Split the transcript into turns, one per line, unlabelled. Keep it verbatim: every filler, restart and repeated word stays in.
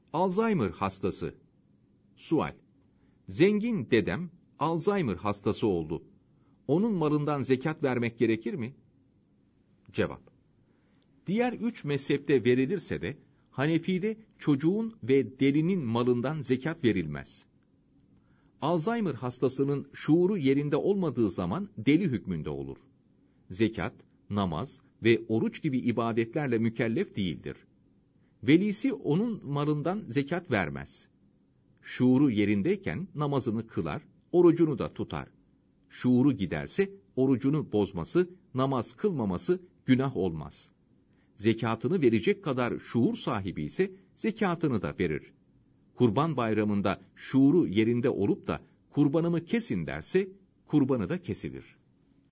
Alzheimer hastası. Sual: Zengin dedem Alzheimer hastası oldu. Onun malından zekat vermek gerekir mi? Cevap: Diğer üç mezhepte verilirse de Hanefi'de çocuğun ve delinin malından zekat verilmez. Alzheimer hastasının şuuru yerinde olmadığı zaman deli hükmünde olur. Zekat, namaz ve oruç gibi ibadetlerle mükellef değildir. Velisi onun malından zekat vermez. Şuuru yerindeyken namazını kılar, orucunu da tutar. Şuuru giderse orucunu bozması, namaz kılmaması günah olmaz. Zekatını verecek kadar şuur sahibi ise zekatını da verir. Kurban bayramında şuuru yerinde olup da kurbanımı kesin derse kurbanı da kesilir.